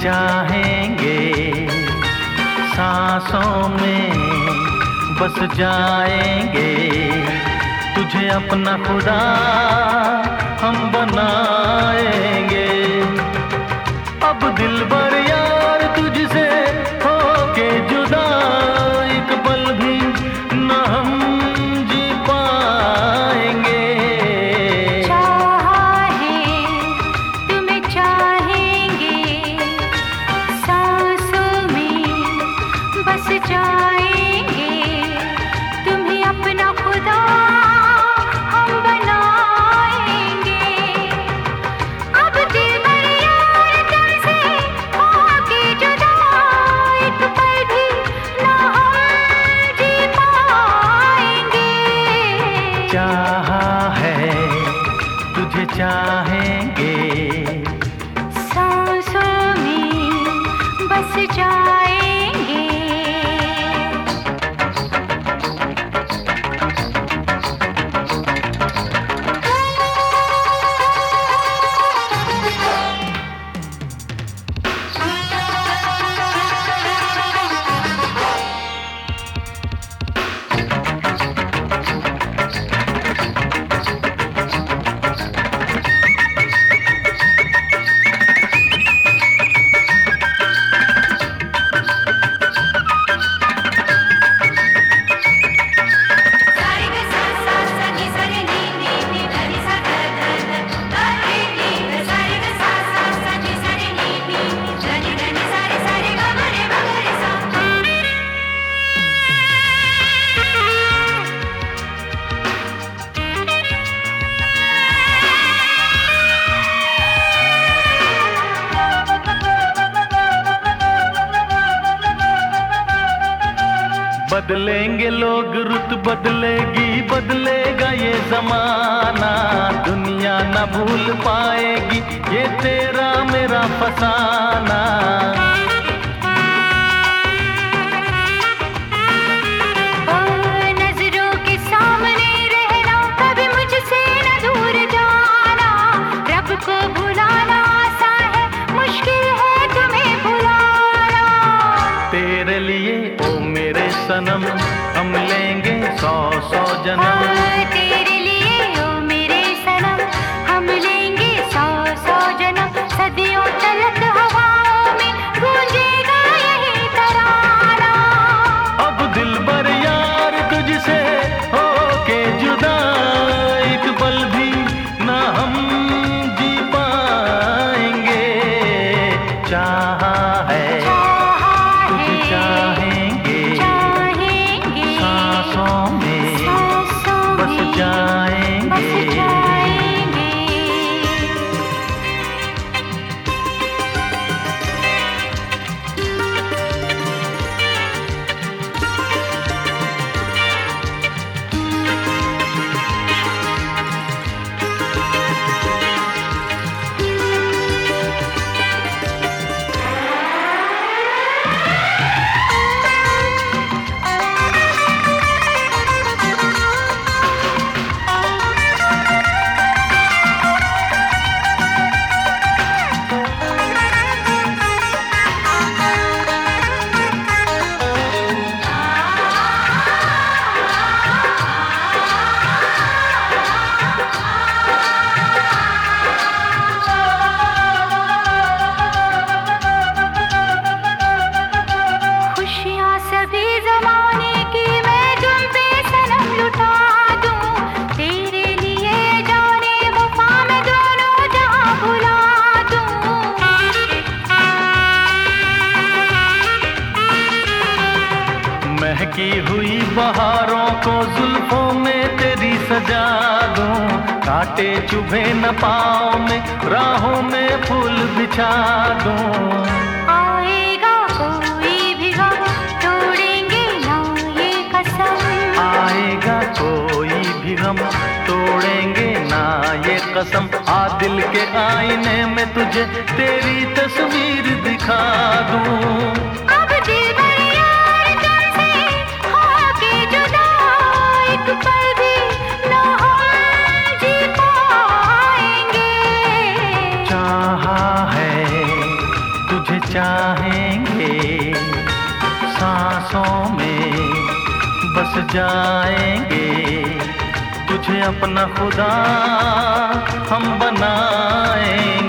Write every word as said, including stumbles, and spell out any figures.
चाहेंगे, सांसों में बस जाएंगे, तुझे अपना खुदा हम बनाएंगे। अब दिल भर यार तुझसे होके जुदा एक पल भी न हम जी पाएंगे। चाहा है तुम्हें चाहेंगे, सांसों में बस जाएंगे, तुम्हें अपना खुदा हम बनाएंगे। अब दिल भर यार तुमसे होके जुदा एक पल भी न हम जी पाएंगे। चाहा है तुझे चाहेंगे, सांसों में बस जाएंगे। बदलेंगे लोग, रुत बदलेगी, बदलेगा ये जमाना, दुनिया न भूल पाएगी ये तेरा मेरा फसाना। ओ नजरों के सामने रहना, कभी मुझसे न दूर जाना, रब को भुलाना आसान है, मुश्किल है तुम्हें भुलाना। तेरे लिए ओ मेरे सनम हम लेंगे सौ सौ जन्म। तेरे लिए ओ मेरे सनम हम लेंगे सौ सौ जन्म, सदियों तलक हवाओं में गूंजेगा यही तराना। अब दिल भर यार तुझसे होके जुदा एक पल भी ना हम जी पाएंगे। चाहा है तुझे चाहेंगे, सांसों में बस जाएंगे। महकी हुई बहारों को जुल्फों में तेरी सजा दूं, कांटे चुभे न पाँव में, राहों में फूल बिछा दूं। आएगा कोई भी गम, तोड़ेंगे ना ये कसम। आएगा कोई भी गम, तोड़ेंगे ना ये कसम। आ दिल के आईने में तुझे तेरी तस्वीर दिखा दूं। अब दिल भर यार तुमसे होके जुदा एक पल भी न हम जी पाएंगे। चाहा है तुझे चाहेंगे, सांसों में बस जाएंगे, तुझे अपना खुदा हम बनाएंगे।